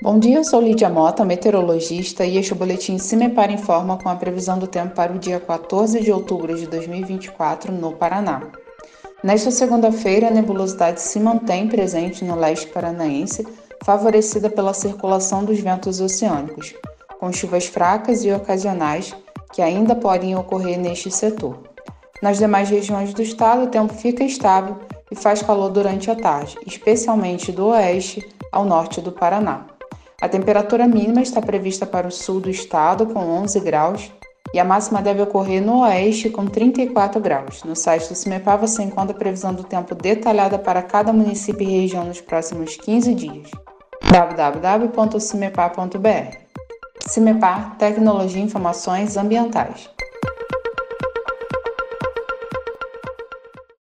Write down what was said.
Bom dia, eu sou Lídia Mota, meteorologista, e este é o boletim CIMEPAR Informa com a previsão do tempo para o dia 14 de outubro de 2024 no Paraná. Nesta segunda-feira, a nebulosidade se mantém presente no leste paranaense, favorecida pela circulação dos ventos oceânicos, com chuvas fracas e ocasionais que ainda podem ocorrer neste setor. Nas demais regiões do estado, o tempo fica estável e faz calor durante a tarde, especialmente do oeste ao norte do Paraná. A temperatura mínima está prevista para o sul do estado, com 11 graus, e a máxima deve ocorrer no oeste, com 34 graus. No site do CIMEPAR você encontra a previsão do tempo detalhada para cada município e região nos próximos 15 dias. www.cimepar.br. CIMEPAR, Tecnologia e Informações Ambientais.